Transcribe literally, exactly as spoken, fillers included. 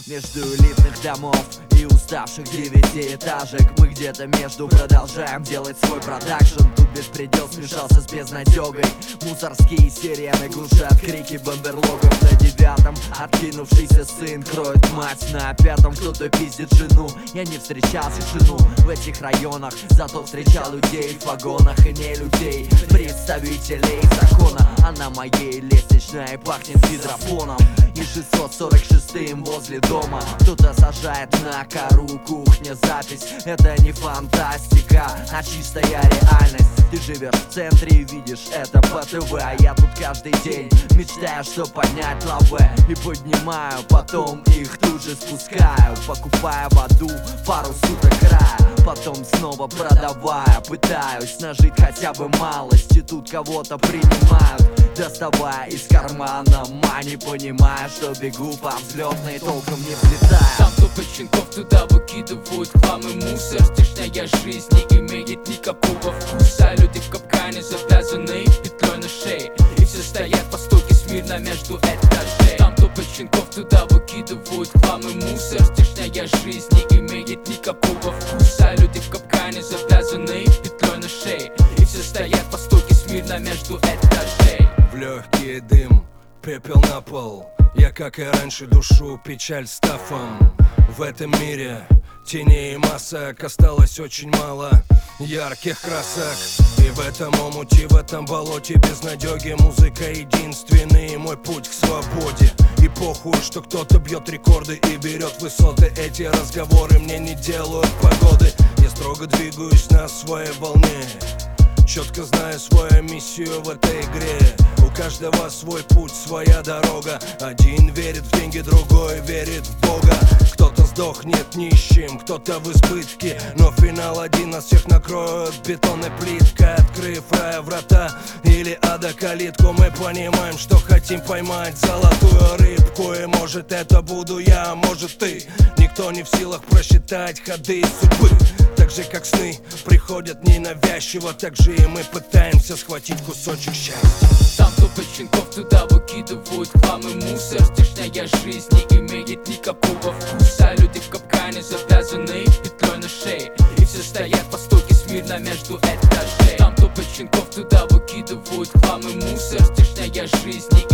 Между элитных домов и уставших девятиэтажек мы где-то между продолжаем делать свой продакшн. Тут беспредел смешался с безнадегой. Мусорские сирены глушат крики бомберлогов. На девятом откинувшийся сын кроет мать. На пятом кто-то пиздит жену. Я не встречал тишину в этих районах, зато встречал людей в вагонах и не людей, представителей закона. А на моей лестничной пахнет гидропоном и шестьсот сорок шестым возле дома кто-то сажает на кору. Кухня запись, это не фантастика, а чистая реальность. Ты живешь в центре и видишь это по ТВ, а я тут каждый день мечтаю, что поднять лаве. И поднимаю, потом их тут же спускаю, покупая воду пару суток края, потом снова продавая. Пытаюсь нажить хотя бы малость, и тут кого-то принимают, доставая из кармана мани, понимая, что бегу по взлетной, толком не взлетая. Там топят щенков, туда выкидывают хлам и мусор. Стишная жизнь не имеет никакого вкуса. Люди в капкане завязаны петлей на шее, и все стоят по стойке смирно между этажей. Там топят щенков, туда выкидывают хлам и мусор. Стишная жизнь не имеет никакого вкуса. Люди в капкане завязаны петлей на шее, и все стоят по стойке смирно между этажей. В легкий дым, пепел на пол. Я, как и раньше, душу печаль стафом. В этом мире теней и масок осталось очень мало ярких красок. И в этом омуте, в этом болоте безнадёги музыка единственный мой путь к свободе. И похуй, что кто-то бьет рекорды и берет высоты. Эти разговоры мне не делают погоды. Я строго двигаюсь на своей волне, четко знаю свою миссию в этой игре. У каждого свой путь, своя дорога. Один верит в деньги, другой верит в Бога. Кто-то сдохнет нищим, кто-то в избытке, но финал один, нас всех накроют бетонной плиткой. Открыв рая врата или ада калитку, мы понимаем, что хотим поймать золотую рыбку. И может это буду я, а может ты. Никто не в силах просчитать ходы судьбы. Так же как сны приходят ненавязчиво, так же и мы пытаемся схватить кусочек счастья. Там топят щенков, туда выкидывают хлам и мусор. Стишная жизнь не имеет никакого вкуса. Люди в капкане завязаны петлей на шее, и все стоят по стойке смирно между этажей. Там топят щенков, туда выкидывают хлам и мусор. Стишная жизнь не